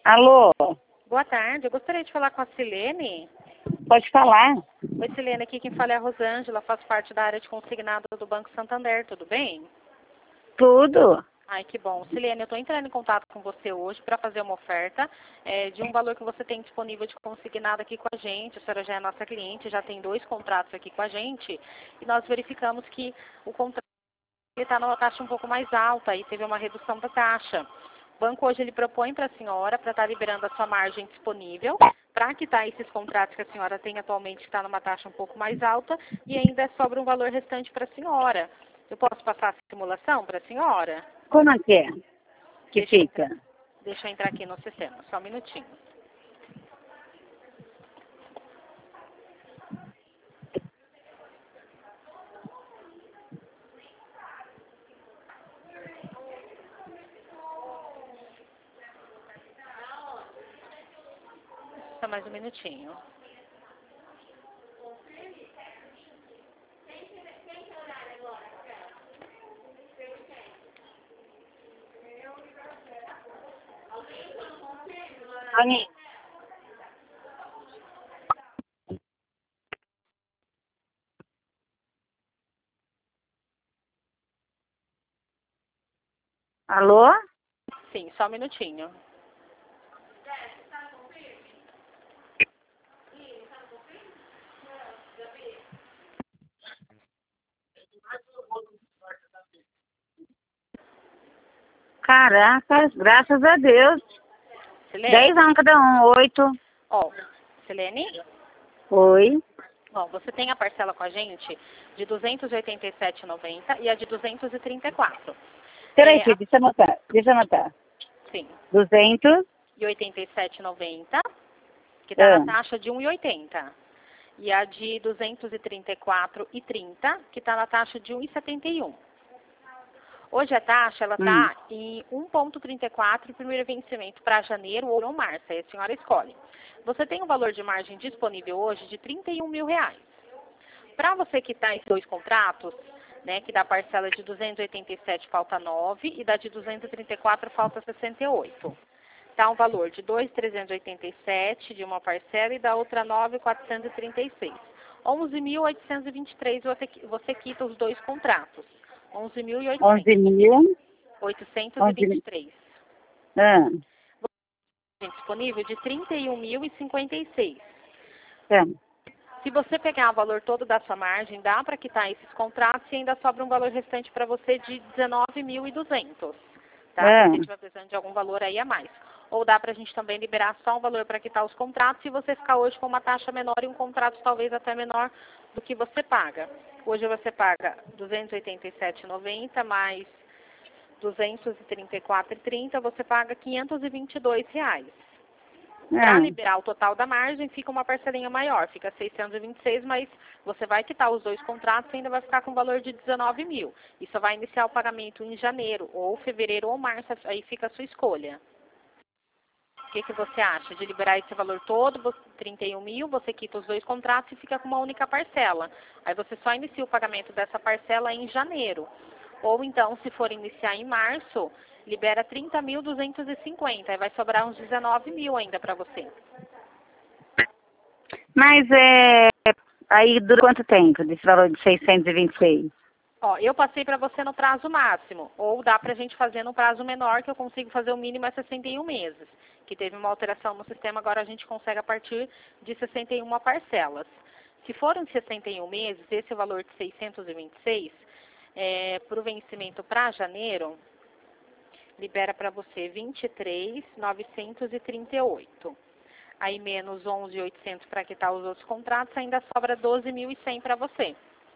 Alô, Boa tarde, eu gostaria de falar com a Silene. pode falar? Oi, Silene, aqui quem fala é a Rosângela, faço parte da área de consignado do Banco Santander, tudo bem? Tudo. Ai, que bom. Silene, eu estou entrando em contato com você hoje para fazer uma oferta de um valor que você tem disponível de consignado aqui com a gente. A senhora já é nossa cliente, já tem 2 contratos aqui com a gente e nós verificamos que o contrato está numa taxa um pouco mais alta e teve uma redução da taxa. O banco hoje ele propõe para a senhora para estar liberando a sua margem disponível para quitar esses contratos que a senhora tem atualmente que está numa taxa um pouco mais alta e ainda sobra um valor restante para a senhora. Eu posso passar a simulação para a senhora? Como é que é? Que fica? Deixa eu entrar aqui no sistema, só um minutinho. Só mais um minutinho. Ani. Alô? Sim, só um minutinho. Caraca, graças a Deus. Silene? 10 anos cada um, 8. Ó, Silene? Oi. Ó, você tem a parcela com a gente de R$ 287,90 e a de 234. Peraí, filho, deixa eu anotar. Sim. 200. E R$ 87,90, que está Ah. na taxa de 1,80. E a de 234,30, que está na taxa de 1,71. Hoje a taxa ela está em 1,34 primeiro vencimento para janeiro ou março, aí a senhora escolhe. Você tem um valor de margem disponível hoje de R$ 31 mil. Para você quitar esses 2 contratos, né, que da parcela de 287 falta 9 e da de 234 falta 68. Tá um valor de 2.387 de uma parcela e da outra 9.436. 11.823 você quita os 2 contratos. 11.800. 11.000. 823. Ah. Disponível de 31.056. Tá. Se você pegar o valor todo da sua margem, dá para quitar esses contratos e ainda sobra um valor restante para você de 19.200. Tá? Se você estiver precisando de algum valor aí a mais. Ou dá para a gente também liberar só um valor para quitar os contratos se você ficar hoje com uma taxa menor e um contrato talvez até menor do que você paga. Hoje você paga R$ 287,90 mais R$ 234,30, você paga R$ 522. Para liberar o total da margem, fica uma parcelinha maior, fica 626, mas você vai quitar os 2 contratos e ainda vai ficar com o valor de 19 mil. Isso vai iniciar o pagamento em janeiro, ou fevereiro, ou março, aí fica a sua escolha. O que você acha de liberar esse valor todo, 31 mil, você quita os 2 contratos e fica com uma única parcela. Aí você só inicia o pagamento dessa parcela em janeiro. Ou então, se for iniciar em março, libera 30.250, aí vai sobrar uns 19 mil ainda para você. Mas aí dura quanto tempo desse valor de 626? Ó, eu passei para você no prazo máximo, ou dá para a gente fazer no prazo menor, que eu consigo fazer o mínimo é 61 meses. Que teve uma alteração no sistema, agora a gente consegue a partir de 61 parcelas. Se forem 61 meses, esse valor de 626, para o vencimento para janeiro, libera para você 23.938. Aí menos 11.800 para quitar os outros contratos, ainda sobra 12.100 para você.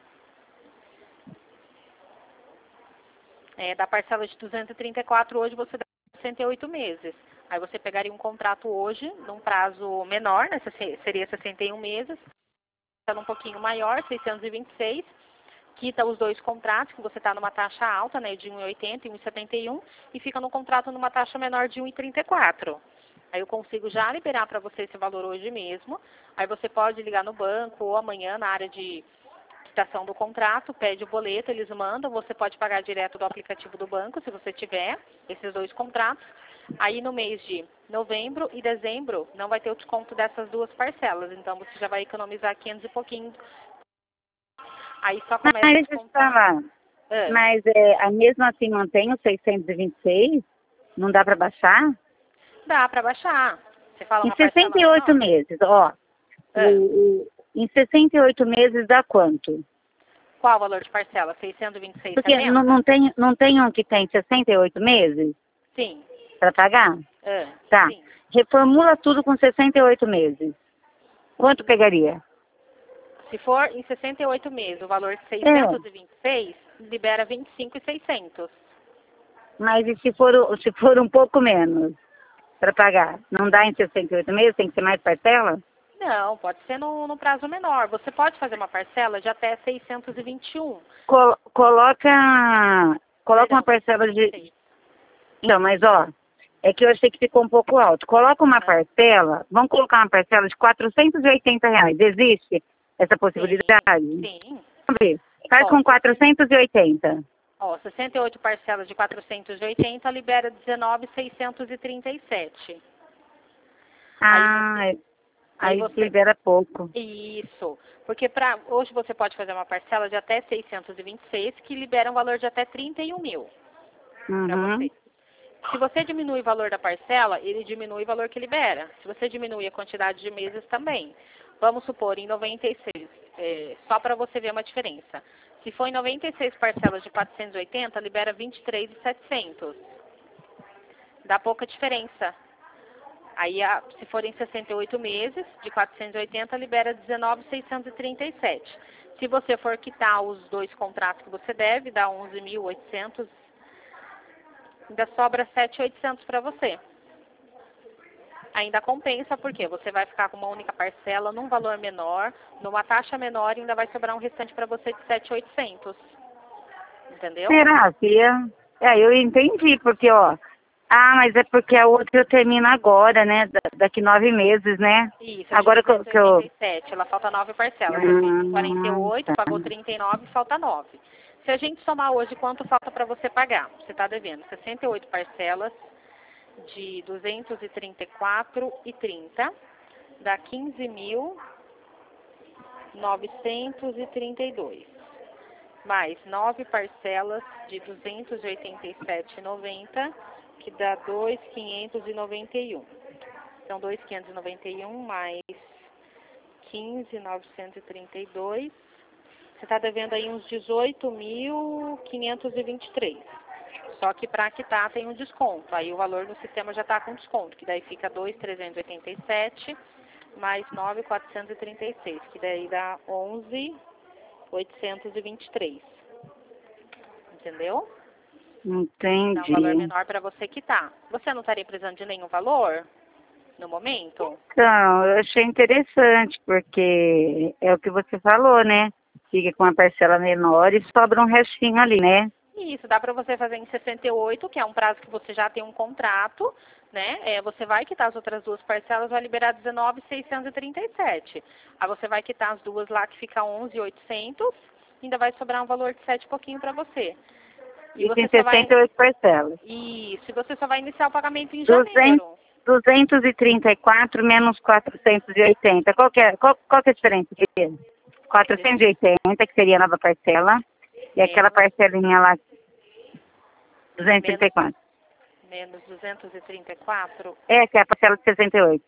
Da parcela de 234 hoje você dá 68 meses. Aí você pegaria um contrato hoje, num prazo menor, né, seria 61 meses, um pouquinho maior, 626, quita os 2 contratos, que você está numa taxa alta, né, de 1,80 e 1,71, e fica no contrato numa taxa menor de 1,34. Aí eu consigo já liberar para você esse valor hoje mesmo. Aí você pode ligar no banco ou amanhã na área de quitação do contrato, pede o boleto, eles mandam, você pode pagar direto do aplicativo do banco, se você tiver esses 2 contratos. Aí no mês de novembro e dezembro não vai ter o desconto dessas duas parcelas, então você já vai economizar 500 e pouquinho. Aí só começa a Mas deixa eu te descontar. falar. Ah, Mas mesmo assim mantém os 626? Não dá para baixar? dá para baixar. Você fala Em uma parcela 68 menor? meses, ó. Ah, Em 68 meses dá quanto? qual o valor de parcela? 626,70? Porque não tem um que tem 68 meses Sim. para pagar? Ah, Tá. sim. Reformula tudo com 68 meses. Quanto pegaria? Se for em 68 meses, o valor de É, 626, libera 25.600. mas e se for um pouco menos para pagar? Não dá em 68 meses? Tem que ser mais parcela? Não, pode ser no prazo menor. Você pode fazer uma parcela de até 621. Coloca uma Perdão, parcela de... 626. Não, mas ó, é que eu achei que ficou um pouco alto. Coloca uma Ah, parcela, vamos colocar uma parcela de R$ 480. Existe essa sim, possibilidade? sim. Vamos ver. Faz Ó, com 480. 68 parcelas de 480 libera 19.637. Aí você, Ah, aí aí você, libera pouco. isso, porque hoje você pode fazer uma parcela de até 626 que libera um valor de até 31 mil para Uhum. você. Se você diminui o valor da parcela, ele diminui o valor que libera. Se você diminui a quantidade de meses também. Vamos supor, em 96, só para você ver uma diferença. Se for em 96 parcelas de 480, libera 23.700. Dá pouca diferença. Aí, se for em 68 meses, de 480, libera 19.637. Se você for quitar os dois contratos que você deve, dá 11.800, ainda sobra 7.800 para você. Ainda compensa porque você vai ficar com uma única parcela num valor menor, numa taxa menor e ainda vai sobrar um restante para você de 7.800. Entendeu? Será, Fia? Eu entendi, porque, ó. Ah, mas é porque a outra termina agora, né? Daqui 9 meses, né? Isso, é de Agora que eu. 287. Ela falta 9 parcelas. Você fez em Tá. 48, pagou 39, falta 9. Se a gente somar hoje, quanto falta para você pagar? Você está devendo 68 parcelas de 234,30, dá 15.932. Mais 9 parcelas de 287,90, que dá 2.591. Então, 2.591 mais 15.932. Você está devendo aí uns 18.523. Só que para quitar tem um desconto. Aí o valor do sistema já está com desconto, que daí fica 2.387 mais 9.436, que daí dá 11.823. Entendeu? Dá um valor Entendi. menor para você quitar. Você não estaria precisando de nenhum valor no momento? Então, eu achei interessante, porque é o que você falou, né? Fica com uma parcela menor e sobra um restinho ali, né? Isso, dá para você fazer em 68, que é um prazo que você já tem um contrato, né? Você vai quitar as outras duas parcelas, vai liberar 19.637. Aí você vai quitar as duas lá, que fica 11.800, ainda vai sobrar um valor de 7 e pouquinho para você. E Isso em você só vai... 68 parcelas. Isso, e você só vai iniciar o pagamento em 200, janeiro. 234 menos 480. Qual que é a diferença? 480, que seria a nova parcela, e aquela Menos, parcelinha lá, menos, 234. menos 234, É, que é a parcela de 68.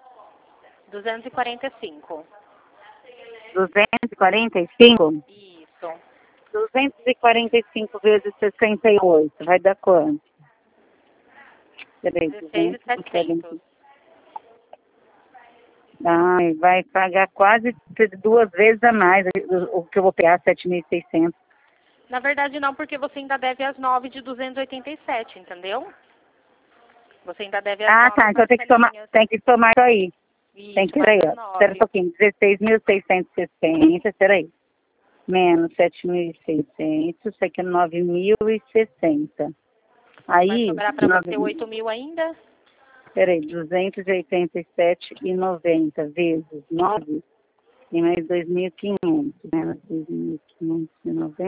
245. 245? Isso. 245 vezes 68, vai dar quanto? Peraí, 16.700. 240. Ai, vai pagar quase 2 vezes a mais o que eu vou pegar, 7.600. Na verdade, não, porque você ainda deve as 9 de 287, entendeu? Você ainda deve as Ah, 9 tá, então parcelinhas. tem que somar isso aí. Tem Isso, que ir mais aí, as ó. Espera um 9. pouquinho, 16.660, espera aí. Menos 7.600, isso aqui é 9.060. Vai Aí, sobrar para você 8 mil ainda? peraí, 287,90 vezes 9 e mais 2.500, menos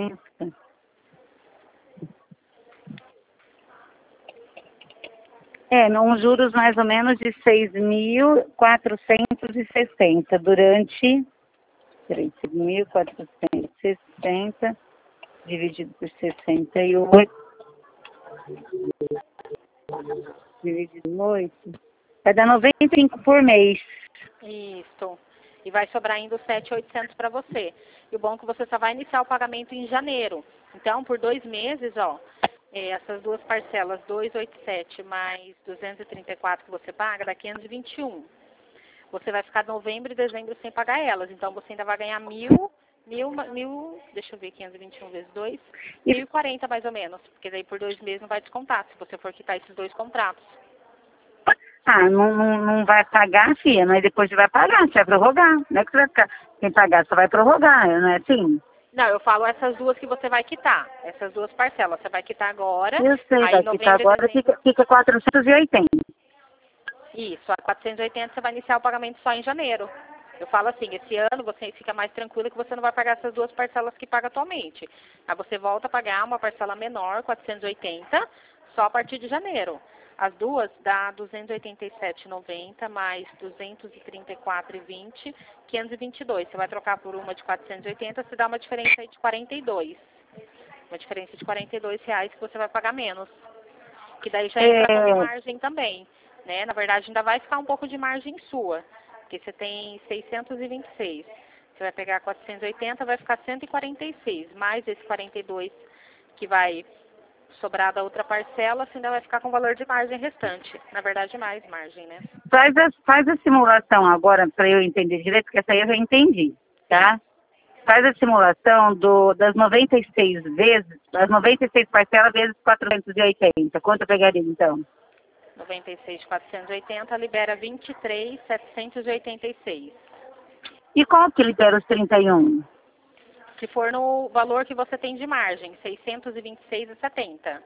2.590. Uns juros mais ou menos de 6.460 durante... Peraí, 6.460 dividido por 68, dividido por 8, vai dar 95 por mês. Isso. E vai sobrar ainda os 7.800 para você. E o bom é que você só vai iniciar o pagamento em janeiro. Então, por 2 meses, ó, essas duas parcelas, 287 mais 234 que você paga, dá 521. Você vai ficar novembro e dezembro sem pagar elas. Então, você ainda vai ganhar mil, deixa eu ver, 521 vezes 2, 1.040 mais ou menos. Porque daí por 2 meses não vai descontar, se você for quitar esses 2 contratos. Não vai pagar, filha, mas depois você vai pagar, você vai prorrogar. Não é que você vai ficar sem pagar, você vai prorrogar, não é assim? Não, eu falo essas duas que você vai quitar. Essas 2 parcelas, você vai quitar agora. Eu sei, aí vai quitar agora, fica 480. Isso, a 480 você vai iniciar o pagamento só em janeiro. Eu falo assim, esse ano você fica mais tranquila que você não vai pagar essas 2 parcelas que paga atualmente. Aí você volta a pagar uma parcela menor, 480, só a partir de janeiro. As duas dá 287,90 mais 234,20, 522. Você vai trocar por uma de 480, você dá uma diferença aí de 42. Uma diferença de R$ 42 que você vai pagar menos. Que daí já entra como margem também. Né? Na verdade, ainda vai ficar um pouco de margem sua. Porque você tem 626. Você vai pegar 480, vai ficar 146. Mais esse 42 que vai sobrar da outra parcela, você ainda vai ficar com o valor de margem restante. Na verdade, mais margem, né? Faz a simulação agora para eu entender direito, porque essa aí eu já entendi, tá? Faz a simulação das 96 vezes, das 96 parcelas vezes 480. Quanto eu pegaria, então? 96 de 480 libera 23.786. E qual que libera os 31? Se for no valor que você tem de margem, 626,70.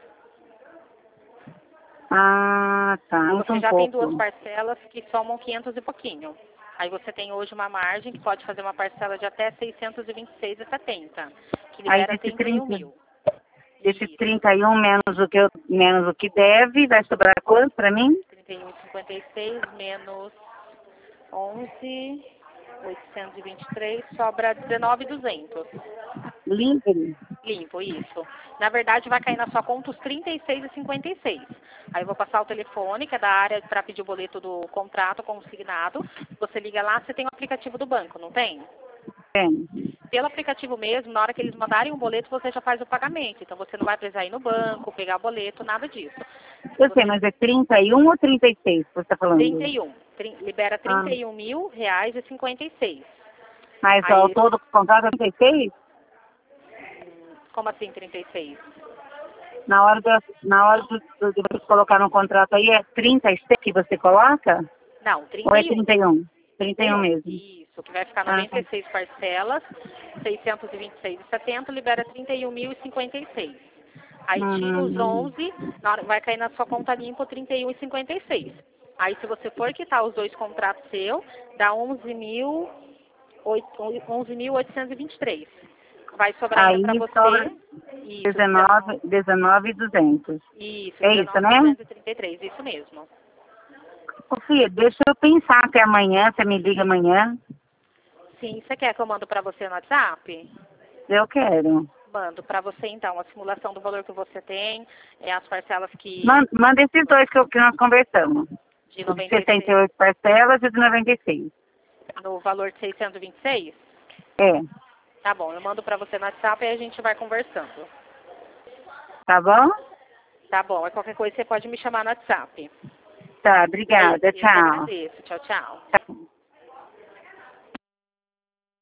Ah, tá. Você já tem 2 parcelas que somam 500 e pouquinho. Aí você tem hoje uma margem que pode fazer uma parcela de até 626,70, que libera 31 mil. Esse 31 menos o que deve, vai sobrar quanto para mim? 31,56 menos 11.823, sobra 19.200. Limpo? Limpo, isso. Na verdade, vai cair na sua conta os 36,56. Aí eu vou passar o telefone, que é da área, para pedir o boleto do contrato consignado. Você liga lá, você tem o aplicativo do banco, não tem? Tem. Pelo aplicativo mesmo, na hora que eles mandarem um boleto, você já faz o pagamento. Então, você não vai precisar ir no banco, pegar o boleto, nada disso. Eu sei, mas é 31 ou 36 que você está falando? 31. Libera 31 mil reais e 56. Mas ao todo o contrato é 36? Como assim 36? Na hora de você colocar no contrato aí, é 36 que você coloca? Não, 31. Ou é 31? 31 mesmo. Isso, que vai ficar 96 parcelas, 626,70, libera 31.056. Aí tira os 11, vai cair na sua conta limpa 31,56. Aí se você for quitar os 2 contratos seus, dá 11.823. Vai sobrar ainda para você... 19.200. Isso, é isso, né? 19.233, isso mesmo. Ô, filha, deixa eu pensar até amanhã, você me liga amanhã. Sim, você quer que eu mando para você no WhatsApp? Eu quero. Mando para você, então, a simulação do valor que você tem, as parcelas que... Manda esses 2 que nós conversamos. De 96. 78 parcelas e de 96. No valor de 626? É. Tá bom, eu mando para você no WhatsApp e a gente vai conversando. Tá bom? Tá bom, qualquer coisa você pode me chamar no WhatsApp. Tá, obrigada. Tchau. Eu agradeço. Tchau, tchau.